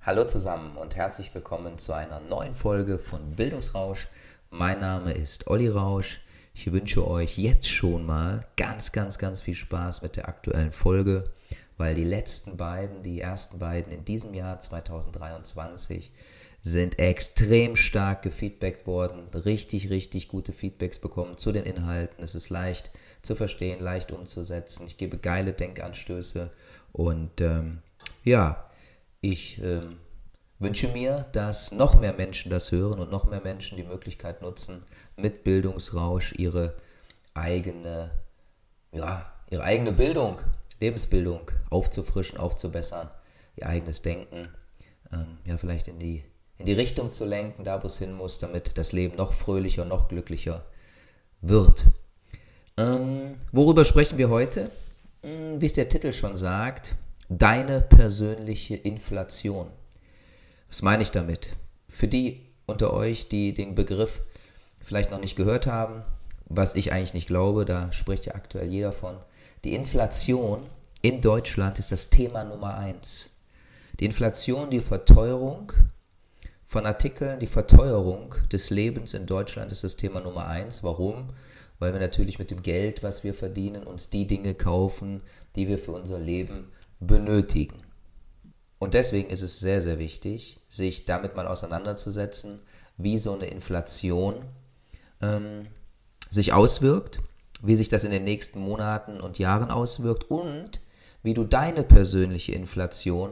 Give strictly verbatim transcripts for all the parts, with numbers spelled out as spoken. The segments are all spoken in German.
Hallo zusammen und herzlich willkommen zu einer neuen Folge von Bildungsrausch. Mein Name ist Olli Rausch. Ich wünsche euch jetzt schon mal ganz, ganz, ganz viel Spaß mit der aktuellen Folge, weil die letzten beiden, die ersten beiden in diesem Jahr zweitausenddreiundzwanzig, sind extrem stark gefeedbackt worden, richtig, richtig gute Feedbacks bekommen zu den Inhalten. Es ist leicht zu verstehen, leicht umzusetzen. Ich gebe geile Denkanstöße und ähm, ja, ich ähm, wünsche mir, dass noch mehr Menschen das hören und noch mehr Menschen die Möglichkeit nutzen, mit Bildungsrausch ihre eigene, ja, ihre eigene Bildung, Lebensbildung aufzufrischen, aufzubessern, ihr eigenes Denken, ähm, ja, vielleicht in die, in die Richtung zu lenken, da wo es hin muss, damit das Leben noch fröhlicher, noch glücklicher wird. Ähm, worüber sprechen wir heute? Hm, wie es der Titel schon sagt, deine persönliche Inflation. Was meine ich damit? Für die unter euch, die den Begriff vielleicht noch nicht gehört haben, was ich eigentlich nicht glaube, da spricht ja aktuell jeder von. Die Inflation in Deutschland ist das Thema Nummer eins. Die Inflation, die Verteuerung von Artikeln, die Verteuerung des Lebens in Deutschland ist das Thema Nummer eins. Warum? Weil wir natürlich mit dem Geld, was wir verdienen, uns die Dinge kaufen, die wir für unser Leben benötigen. Und deswegen ist es sehr, sehr wichtig, sich damit mal auseinanderzusetzen, wie so eine Inflation ähm, sich auswirkt, wie sich das in den nächsten Monaten und Jahren auswirkt und wie du deine persönliche Inflation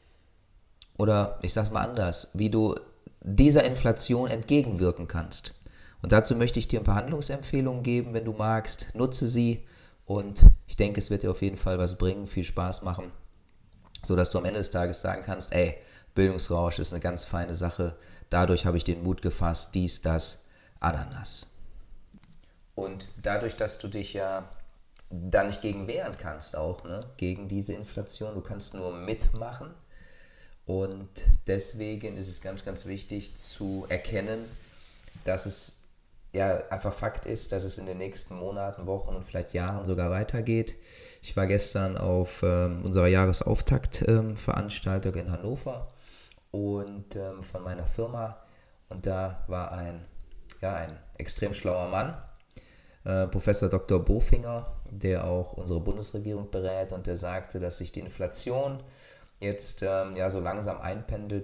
oder ich sage es mal anders, wie du dieser Inflation entgegenwirken kannst. Und dazu möchte ich dir ein paar Handlungsempfehlungen geben, wenn du magst, nutze sie und ich denke, es wird dir auf jeden Fall was bringen, viel Spaß machen, sodass du am Ende des Tages sagen kannst, ey, Bildungsrausch ist eine ganz feine Sache, dadurch habe ich den Mut gefasst, dies, das, Ananas. Und dadurch, dass du dich ja da nicht gegen wehren kannst auch, ne, gegen diese Inflation, du kannst nur mitmachen und deswegen ist es ganz, ganz wichtig zu erkennen, dass es ja einfach Fakt ist, dass es in den nächsten Monaten, Wochen und vielleicht Jahren sogar weitergeht. Ich war gestern auf ähm, unserer Jahresauftaktveranstaltung ähm, in Hannover und ähm, von meiner Firma und da war ein, ja, ein extrem schlauer Mann, äh, Professor Doktor Bofinger, der auch unsere Bundesregierung berät und der sagte, dass sich die Inflation jetzt ähm, ja so langsam einpendelt,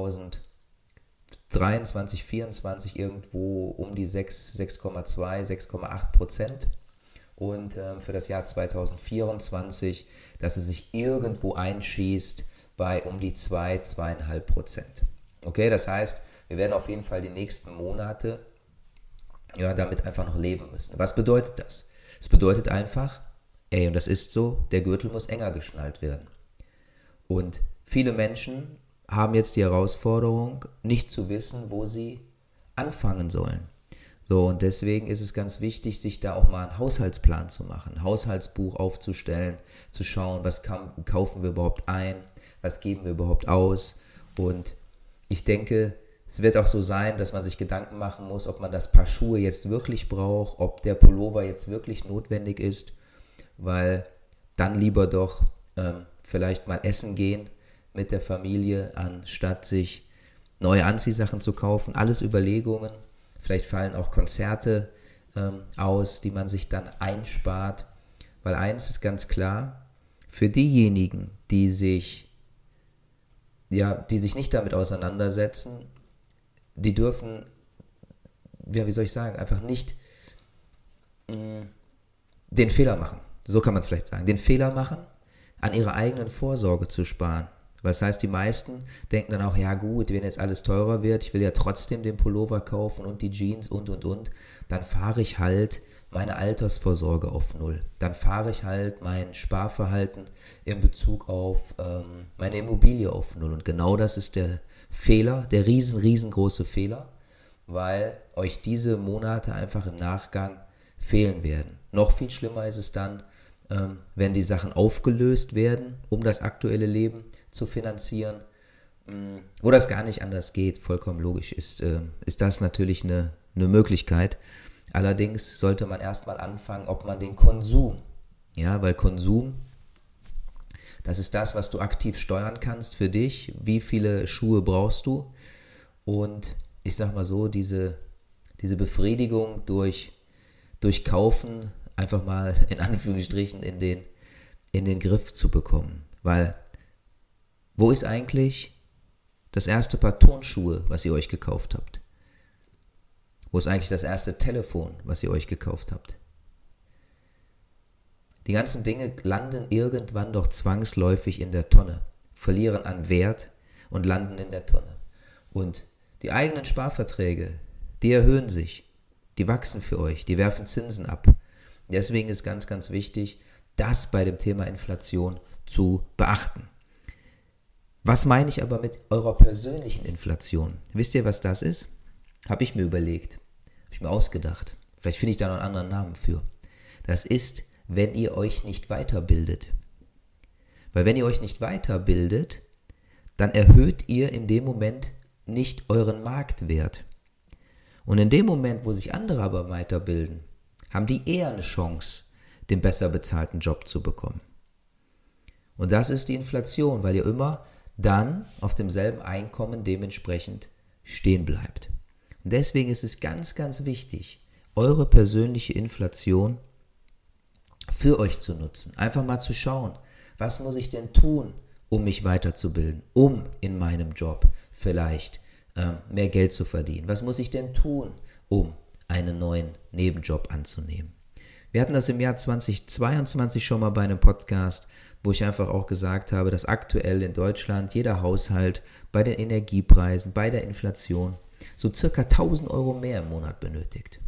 zweitausenddreiundzwanzig, vierundzwanzig irgendwo um die sechs, sechs Komma zwei, sechs Komma acht Prozent und ähm, für das Jahr zweitausendvierundzwanzig, dass es sich irgendwo einschießt bei um die zwei, zwei Komma fünf Prozent. Okay, das heißt, wir werden auf jeden Fall die nächsten Monate ja, damit einfach noch leben müssen. Was bedeutet das? Es bedeutet einfach, ey, und das ist so, der Gürtel muss enger geschnallt werden. Und viele Menschen haben jetzt die Herausforderung, nicht zu wissen, wo sie anfangen sollen. So, und deswegen ist es ganz wichtig, sich da auch mal einen Haushaltsplan zu machen, ein Haushaltsbuch aufzustellen, zu schauen, was kaufen wir überhaupt ein, was geben wir überhaupt aus. Und ich denke, es wird auch so sein, dass man sich Gedanken machen muss, ob man das Paar Schuhe jetzt wirklich braucht, ob der Pullover jetzt wirklich notwendig ist, weil dann lieber doch ähm, vielleicht mal essen gehen mit der Familie, anstatt sich neue Anziehsachen zu kaufen. Alles Überlegungen. Vielleicht fallen auch Konzerte ähm, aus, die man sich dann einspart. Weil eins ist ganz klar, für diejenigen, die sich, ja, die sich nicht damit auseinandersetzen, die dürfen, ja, wie soll ich sagen, einfach nicht mh, den Fehler machen. So kann man es vielleicht sagen. Den Fehler machen, an ihrer eigenen Vorsorge zu sparen. Das heißt, die meisten denken dann auch, ja gut, wenn jetzt alles teurer wird, ich will ja trotzdem den Pullover kaufen und die Jeans und und und, dann fahre ich halt meine Altersvorsorge auf Null. Dann fahre ich halt mein Sparverhalten in Bezug auf ähm, meine Immobilie auf Null. Und genau das ist der Fehler, der riesen, riesengroße Fehler, weil euch diese Monate einfach im Nachgang fehlen werden. Noch viel schlimmer ist es dann, ähm, wenn die Sachen aufgelöst werden, um das aktuelle Leben zu finanzieren, mh, wo das gar nicht anders geht, vollkommen logisch, ist, äh, ist das natürlich eine, eine Möglichkeit. Allerdings sollte man erstmal anfangen, ob man den Konsum, ja, weil Konsum Das ist das, was du aktiv steuern kannst für dich. Wie viele Schuhe brauchst du? Und ich sag mal so, diese, diese Befriedigung durch, durch Kaufen einfach mal in Anführungsstrichen in den, in den Griff zu bekommen. Weil, wo ist eigentlich das erste Paar Turnschuhe, was ihr euch gekauft habt? Wo ist eigentlich das erste Telefon, was ihr euch gekauft habt? Die ganzen Dinge landen irgendwann doch zwangsläufig in der Tonne, verlieren an Wert und landen in der Tonne. Und die eigenen Sparverträge, die erhöhen sich, die wachsen für euch, die werfen Zinsen ab. Deswegen ist ganz, ganz wichtig, das bei dem Thema Inflation zu beachten. Was meine ich aber mit eurer persönlichen Inflation? Wisst ihr, was das ist? Habe ich mir überlegt, habe ich mir ausgedacht. Vielleicht finde ich da noch einen anderen Namen für. Das ist, wenn ihr euch nicht weiterbildet. Weil wenn ihr euch nicht weiterbildet, dann erhöht ihr in dem Moment nicht euren Marktwert. Und in dem Moment, wo sich andere aber weiterbilden, haben die eher eine Chance, den besser bezahlten Job zu bekommen. Und das ist die Inflation, weil ihr immer dann auf demselben Einkommen dementsprechend stehen bleibt. Und deswegen ist es ganz, ganz wichtig, eure persönliche Inflation für euch zu nutzen. Einfach mal zu schauen, was muss ich denn tun, um mich weiterzubilden, um in meinem Job vielleicht ähm, mehr Geld zu verdienen. Was muss ich denn tun, um einen neuen Nebenjob anzunehmen? Wir hatten das im Jahr zweitausendzweiundzwanzig schon mal bei einem Podcast, wo ich einfach auch gesagt habe, dass aktuell in Deutschland jeder Haushalt bei den Energiepreisen, bei der Inflation so circa tausend Euro mehr im Monat benötigt,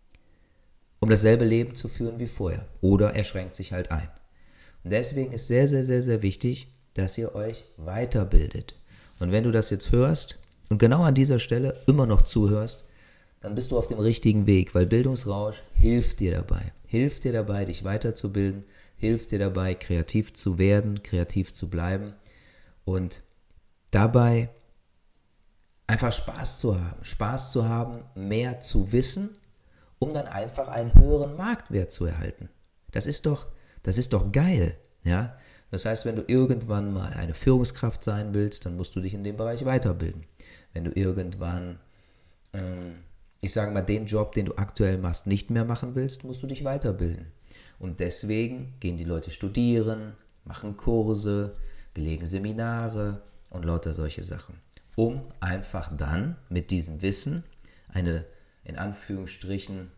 um dasselbe Leben zu führen wie vorher. Oder er schränkt sich halt ein. Und deswegen ist sehr, sehr, sehr, sehr wichtig, dass ihr euch weiterbildet. Und wenn du das jetzt hörst und genau an dieser Stelle immer noch zuhörst, dann bist du auf dem richtigen Weg, weil Bildungsrausch hilft dir dabei. Hilft dir dabei, dich weiterzubilden, hilft dir dabei, kreativ zu werden, kreativ zu bleiben und dabei einfach Spaß zu haben. Spaß zu haben, mehr zu wissen, um dann einfach einen höheren Marktwert zu erhalten. Das ist doch, das ist doch geil, ja? Das heißt, wenn du irgendwann mal eine Führungskraft sein willst, dann musst du dich in dem Bereich weiterbilden. Wenn du irgendwann, ähm, ich sage mal, den Job, den du aktuell machst, nicht mehr machen willst, musst du dich weiterbilden. Und deswegen gehen die Leute studieren, machen Kurse, belegen Seminare und lauter solche Sachen, um einfach dann mit diesem Wissen eine, in Anführungsstrichen,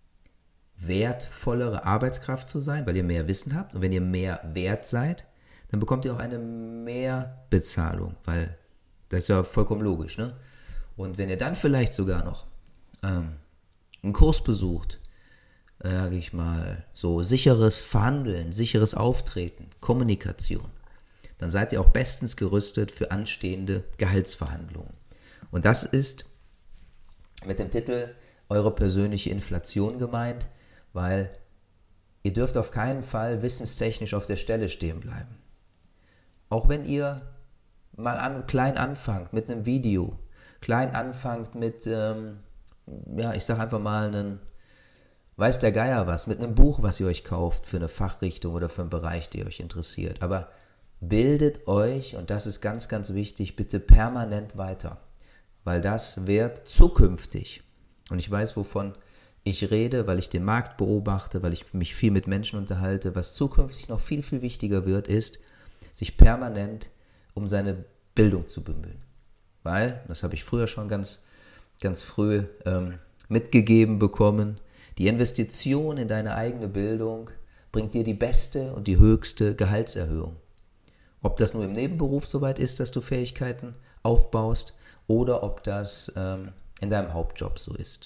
wertvollere Arbeitskraft zu sein, weil ihr mehr Wissen habt. Und wenn ihr mehr wert seid, dann bekommt ihr auch eine Mehrbezahlung, weil das ist ja vollkommen logisch, ne? Und wenn ihr dann vielleicht sogar noch ähm, einen Kurs besucht, äh, sage ich mal, so sicheres Verhandeln, sicheres Auftreten, Kommunikation, dann seid ihr auch bestens gerüstet für anstehende Gehaltsverhandlungen. Und das ist mit dem Titel eure persönliche Inflation gemeint, weil ihr dürft auf keinen Fall wissenstechnisch auf der Stelle stehen bleiben. Auch wenn ihr mal an, klein anfangt mit einem Video, klein anfangt mit, ähm, ja, ich sage einfach mal, einen, weiß der Geier was, mit einem Buch, was ihr euch kauft für eine Fachrichtung oder für einen Bereich, der euch interessiert. Aber bildet euch, und das ist ganz, ganz wichtig, bitte permanent weiter, weil das wird zukünftig, und ich weiß, wovon ich rede, weil ich den Markt beobachte, weil ich mich viel mit Menschen unterhalte, was zukünftig noch viel, viel wichtiger wird, ist, sich permanent um seine Bildung zu bemühen. Weil, das habe ich früher schon ganz, ganz früh ähm, mitgegeben bekommen, die Investition in deine eigene Bildung bringt dir die beste und die höchste Gehaltserhöhung. Ob das nur im Nebenberuf soweit ist, dass du Fähigkeiten aufbaust, oder ob das ähm, in deinem Hauptjob so ist.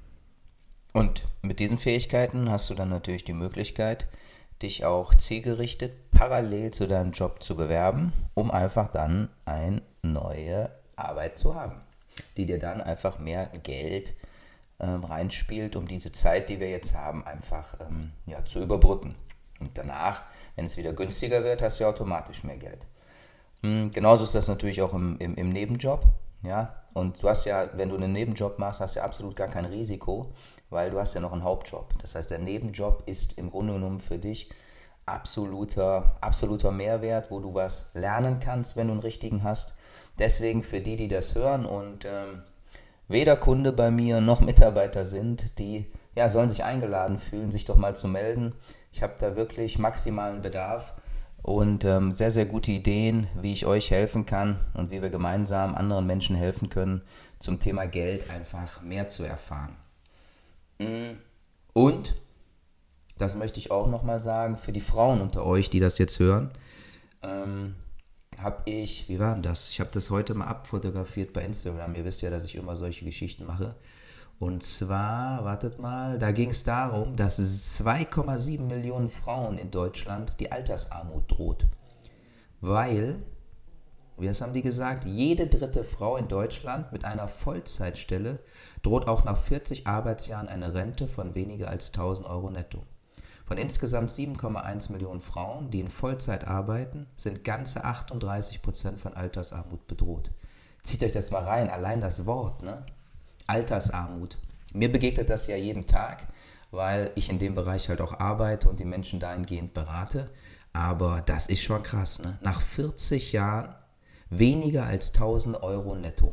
Und mit diesen Fähigkeiten hast du dann natürlich die Möglichkeit, dich auch zielgerichtet parallel zu deinem Job zu bewerben, um einfach dann eine neue Arbeit zu haben, die dir dann einfach mehr Geld ähm, reinspielt, um diese Zeit, die wir jetzt haben, einfach ähm, ja, zu überbrücken. Und danach, wenn es wieder günstiger wird, hast du automatisch mehr Geld. Hm, genauso ist das natürlich auch im, im, im Nebenjob. Ja? Und du hast ja, wenn du einen Nebenjob machst, hast du ja absolut gar kein Risiko, weil du hast ja noch einen Hauptjob. Das heißt, der Nebenjob ist im Grunde genommen für dich absoluter, absoluter Mehrwert, wo du was lernen kannst, wenn du einen richtigen hast. Deswegen für die, die das hören und ähm, weder Kunde bei mir noch Mitarbeiter sind, die ja, sollen sich eingeladen fühlen, sich doch mal zu melden. Ich habe da wirklich maximalen Bedarf und ähm, sehr, sehr gute Ideen, wie ich euch helfen kann und wie wir gemeinsam anderen Menschen helfen können, zum Thema Geld einfach mehr zu erfahren. Und, das möchte ich auch nochmal sagen, für die Frauen unter euch, die das jetzt hören, ähm, habe ich, wie war denn das? Ich habe das heute mal abfotografiert bei Instagram. Ihr wisst ja, dass ich immer solche Geschichten mache. Und zwar, wartet mal, da ging es darum, dass zwei Komma sieben Millionen Frauen in Deutschland die Altersarmut droht. Weil, wie haben die gesagt, jede dritte Frau in Deutschland mit einer Vollzeitstelle droht auch nach vierzig Arbeitsjahren eine Rente von weniger als tausend Euro netto. Von insgesamt sieben Komma eins Millionen Frauen, die in Vollzeit arbeiten, sind ganze achtunddreißig Prozent von Altersarmut bedroht. Zieht euch das mal rein, allein das Wort, ne? Altersarmut. Mir begegnet das ja jeden Tag, weil ich in dem Bereich halt auch arbeite und die Menschen dahingehend berate. Aber das ist schon krass, ne? Nach vierzig Jahren weniger als tausend Euro netto.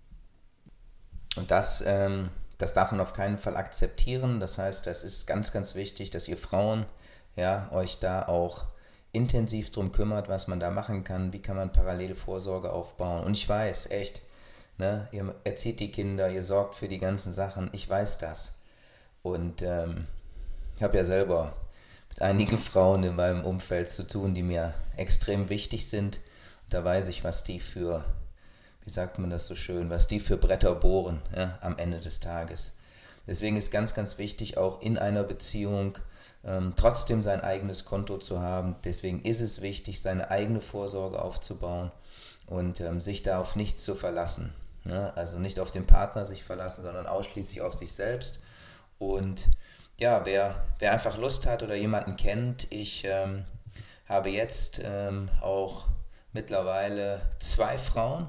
Und das, ähm, das darf man auf keinen Fall akzeptieren. Das heißt, das ist ganz, ganz wichtig, dass ihr Frauen ja, euch da auch intensiv drum kümmert, was man da machen kann, wie kann man parallele Vorsorge aufbauen. Und ich weiß, echt, ne, ihr erzieht die Kinder, ihr sorgt für die ganzen Sachen, ich weiß das. Und ähm, ich habe ja selber mit einigen Frauen in meinem Umfeld zu tun, die mir extrem wichtig sind. Und da weiß ich, was die für, wie sagt man das so schön, was die für Bretter bohren, ja, am Ende des Tages. Deswegen ist ganz, ganz wichtig, auch in einer Beziehung ähm, trotzdem sein eigenes Konto zu haben. Deswegen ist es wichtig, seine eigene Vorsorge aufzubauen und ähm, sich da auf nichts zu verlassen. Ne? Also nicht auf den Partner sich verlassen, sondern ausschließlich auf sich selbst. Und ja, wer, wer einfach Lust hat oder jemanden kennt, ich ähm, habe jetzt ähm, auch mittlerweile zwei Frauen,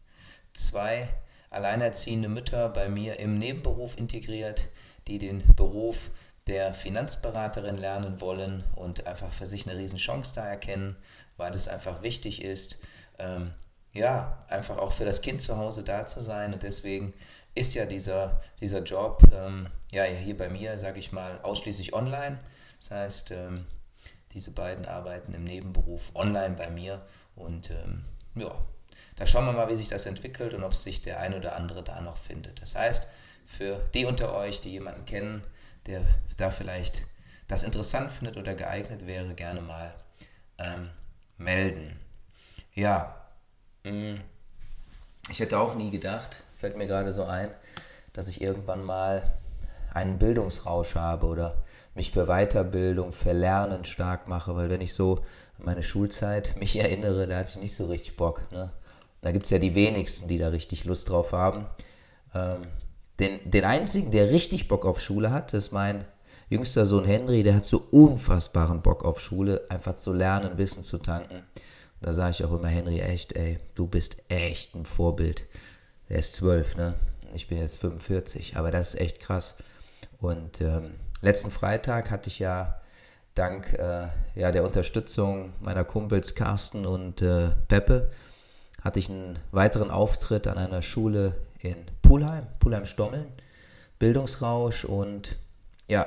zwei alleinerziehende Mütter bei mir im Nebenberuf integriert, die den Beruf der Finanzberaterin lernen wollen und einfach für sich eine Riesenchance da erkennen, weil es einfach wichtig ist, ähm, ja, einfach auch für das Kind zu Hause da zu sein. Und deswegen ist ja dieser, dieser Job, ähm, ja, hier bei mir, sage ich mal, ausschließlich online. Das heißt, ähm, diese beiden arbeiten im Nebenberuf online bei mir und ähm, ja, da schauen wir mal, wie sich das entwickelt und ob sich der ein oder andere da noch findet. Das heißt, für die unter euch, die jemanden kennen, der da vielleicht das interessant findet oder geeignet wäre, gerne mal ähm, melden. Ja, mh, ich hätte auch nie gedacht, fällt mir gerade so ein, dass ich irgendwann mal einen Bildungsrausch habe oder mich für Weiterbildung, für Lernen stark mache, weil wenn ich so an meine Schulzeit mich erinnere, da hatte ich nicht so richtig Bock, ne? Da gibt es ja die wenigsten, die da richtig Lust drauf haben. Ähm, den, den einzigen, der richtig Bock auf Schule hat, ist mein jüngster Sohn Henry. Der hat so unfassbaren Bock auf Schule, einfach zu lernen, Wissen zu tanken. Und da sage ich auch immer, Henry, echt, ey, du bist echt ein Vorbild. Der ist zwölf, ne? Ich bin jetzt fünfundvierzig, aber das ist echt krass. Und ähm, letzten Freitag hatte ich ja dank äh, ja, der Unterstützung meiner Kumpels Carsten und äh, Peppe, hatte ich einen weiteren Auftritt an einer Schule in Pulheim, Pulheim-Stommeln, Bildungsrausch, und ja,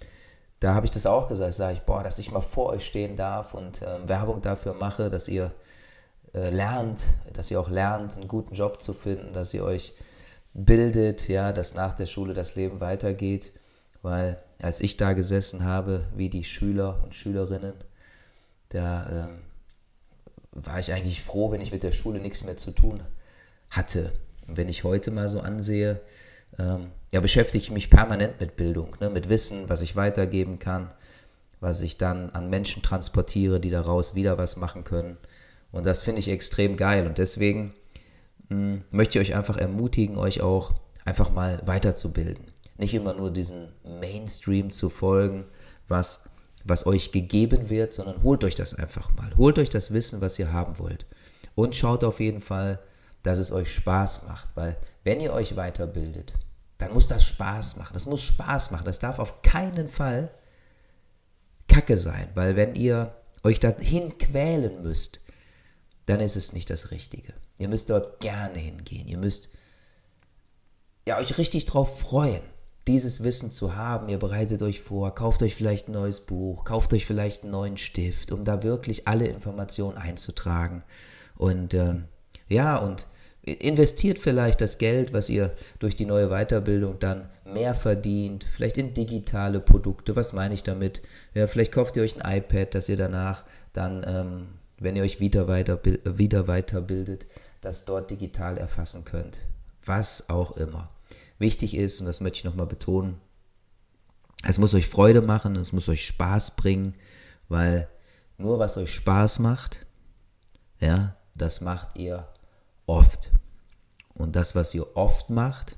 da habe ich das auch gesagt, sage ich, boah, dass ich mal vor euch stehen darf und äh, Werbung dafür mache, dass ihr äh, lernt, dass ihr auch lernt, einen guten Job zu finden, dass ihr euch bildet, ja, dass nach der Schule das Leben weitergeht, weil als ich da gesessen habe, wie die Schüler und Schülerinnen, da äh, war ich eigentlich froh, wenn ich mit der Schule nichts mehr zu tun hatte. Und wenn ich heute mal so ansehe, ähm, ja, beschäftige ich mich permanent mit Bildung, ne, mit Wissen, was ich weitergeben kann, was ich dann an Menschen transportiere, die daraus wieder was machen können. Und das finde ich extrem geil. Und deswegen mh, möchte ich euch einfach ermutigen, euch auch einfach mal weiterzubilden. Nicht immer nur diesen Mainstream zu folgen, was was euch gegeben wird, sondern holt euch das einfach mal. Holt euch das Wissen, was ihr haben wollt. Und schaut auf jeden Fall, dass es euch Spaß macht, weil wenn ihr euch weiterbildet, dann muss das Spaß machen. Das muss Spaß machen. Das darf auf keinen Fall Kacke sein, weil wenn ihr euch dahin quälen müsst, dann ist es nicht das Richtige. Ihr müsst dort gerne hingehen. Ihr müsst ja, euch richtig drauf freuen, dieses Wissen zu haben. Ihr bereitet euch vor, kauft euch vielleicht ein neues Buch, kauft euch vielleicht einen neuen Stift, um da wirklich alle Informationen einzutragen. Und ähm, ja, und investiert vielleicht das Geld, was ihr durch die neue Weiterbildung dann mehr verdient, vielleicht in digitale Produkte. Was meine ich damit? Ja, vielleicht kauft ihr euch ein iPad, dass ihr danach dann, ähm, wenn ihr euch wieder, weiter, wieder weiterbildet, das dort digital erfassen könnt. Was auch immer. Wichtig ist, und das möchte ich nochmal betonen, es muss euch Freude machen, es muss euch Spaß bringen, weil nur was euch Spaß macht, ja, das macht ihr oft. Und das, was ihr oft macht,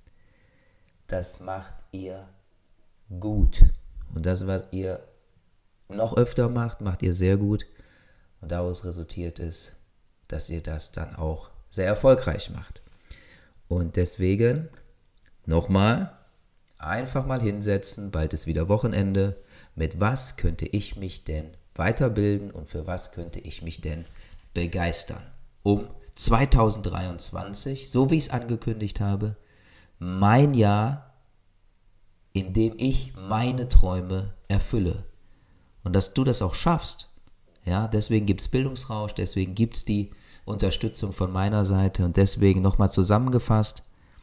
das macht ihr gut. Und das, was ihr noch öfter macht, macht ihr sehr gut. Und daraus resultiert es, dass ihr das dann auch sehr erfolgreich macht. Und deswegen nochmal, einfach mal hinsetzen, bald ist wieder Wochenende. Mit was könnte ich mich denn weiterbilden und für was könnte ich mich denn begeistern? Um zweitausenddreiundzwanzig, so wie ich es angekündigt habe, mein Jahr, in dem ich meine Träume erfülle. Und dass du das auch schaffst. Ja, deswegen gibt es Bildungsrausch, deswegen gibt es die Unterstützung von meiner Seite und deswegen nochmal zusammengefasst,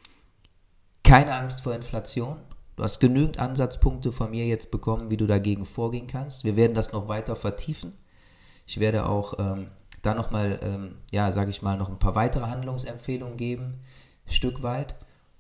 keine Angst vor Inflation. Du hast genügend Ansatzpunkte von mir jetzt bekommen, wie du dagegen vorgehen kannst. Wir werden das noch weiter vertiefen. Ich werde auch ähm, da nochmal, ähm, ja, sage ich mal, noch ein paar weitere Handlungsempfehlungen geben, Stück weit.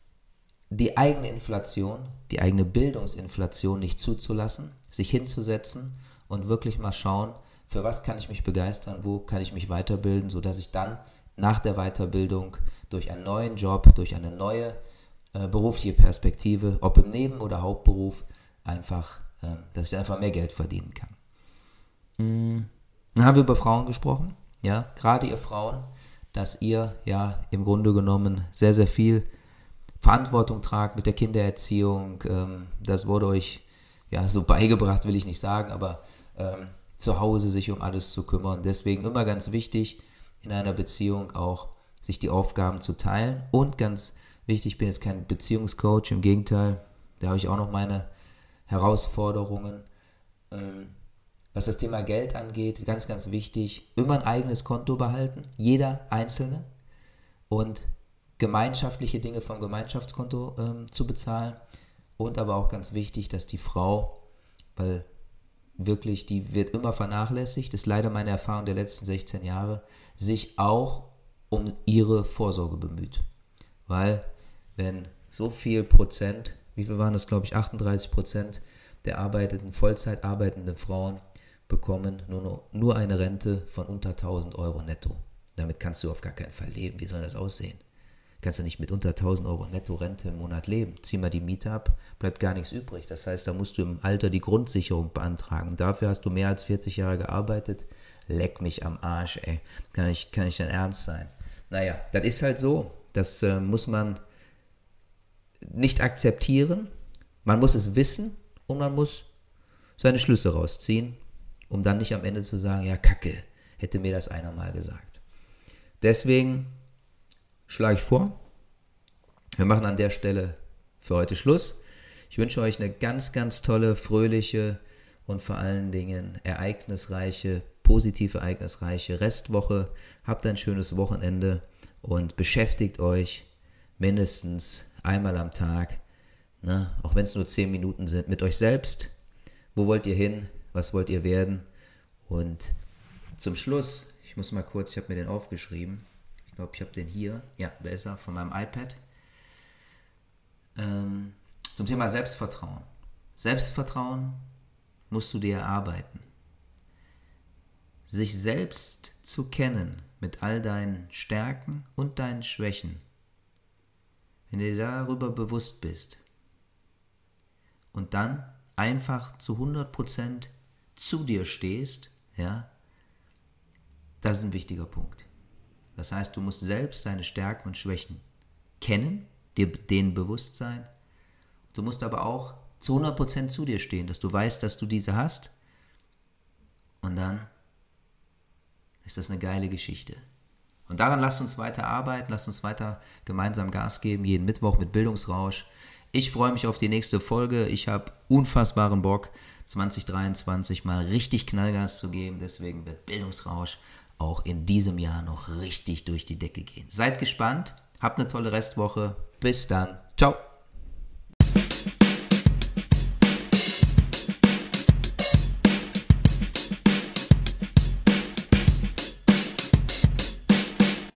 Die eigene Inflation, die eigene Bildungsinflation nicht zuzulassen, sich hinzusetzen und wirklich mal schauen, für was kann ich mich begeistern, wo kann ich mich weiterbilden, sodass ich dann nach der Weiterbildung durch einen neuen Job, durch eine neue äh, berufliche Perspektive, ob im Neben- oder Hauptberuf, einfach, äh, dass ich einfach mehr Geld verdienen kann. Mhm. Dann haben wir über Frauen gesprochen, ja, gerade ihr Frauen, dass ihr ja im Grunde genommen sehr, sehr viel Verantwortung tragt mit der Kindererziehung. Ähm, das wurde euch ja so beigebracht, will ich nicht sagen, aber ähm, zu Hause sich um alles zu kümmern. Deswegen immer ganz wichtig, in einer Beziehung auch sich die Aufgaben zu teilen. Und ganz wichtig, ich bin jetzt kein Beziehungscoach, im Gegenteil, da habe ich auch noch meine Herausforderungen. Ähm, was das Thema Geld angeht, ganz, ganz wichtig, immer ein eigenes Konto behalten, jeder Einzelne. Und gemeinschaftliche Dinge vom Gemeinschaftskonto ähm, zu bezahlen. Und aber auch ganz wichtig, dass die Frau, weil wirklich, die wird immer vernachlässigt, ist leider meine Erfahrung der letzten sechzehn Jahre, sich auch um ihre Vorsorge bemüht. Weil wenn so viel Prozent, wie viel waren das, glaube ich, achtunddreißig Prozent der arbeitenden, Vollzeit arbeitenden Frauen bekommen nur, nur eine Rente von unter tausend Euro netto. Damit kannst du auf gar keinen Fall leben. Wie soll das aussehen? Kannst du nicht mit unter tausend Euro Netto-Rente im Monat leben. Zieh mal die Miete ab, bleibt gar nichts übrig. Das heißt, da musst du im Alter die Grundsicherung beantragen. Und dafür hast du mehr als vierzig Jahre gearbeitet. Leck mich am Arsch, ey. Kann ich, kann ich denn ernst sein? Naja, das ist halt so. Das äh, muss man nicht akzeptieren. Man muss es wissen und man muss seine Schlüsse rausziehen, um dann nicht am Ende zu sagen, ja, Kacke, hätte mir das einer mal gesagt. Deswegen schlage ich vor, wir machen an der Stelle für heute Schluss. Ich wünsche euch eine ganz, ganz tolle, fröhliche und vor allen Dingen ereignisreiche, positiv ereignisreiche Restwoche. Habt ein schönes Wochenende und beschäftigt euch mindestens einmal am Tag, ne, auch wenn es nur zehn Minuten sind, mit euch selbst. Wo wollt ihr hin? Was wollt ihr werden? Und zum Schluss, ich muss mal kurz, ich habe mir den aufgeschrieben, ich glaube, ich habe den hier. Ja, da ist er, von meinem iPad. Ähm, zum Thema Selbstvertrauen. Selbstvertrauen musst du dir erarbeiten. Sich selbst zu kennen mit all deinen Stärken und deinen Schwächen. Wenn du dir darüber bewusst bist und dann einfach zu hundert Prozent zu dir stehst, ja, das ist ein wichtiger Punkt. Das heißt, du musst selbst deine Stärken und Schwächen kennen, dir denen bewusst sein. Du musst aber auch zu hundert Prozent zu dir stehen, dass du weißt, dass du diese hast Und dann ist das eine geile Geschichte. Und daran lasst uns weiter arbeiten, lasst uns weiter gemeinsam Gas geben, jeden Mittwoch mit Bildungsrausch. Ich freue mich auf die nächste Folge. Ich habe unfassbaren Bock, zwanzig dreiundzwanzig mal richtig Knallgas zu geben. Deswegen wird Bildungsrausch auch in diesem Jahr noch richtig durch die Decke gehen. Seid gespannt, habt eine tolle Restwoche. Bis dann. Ciao.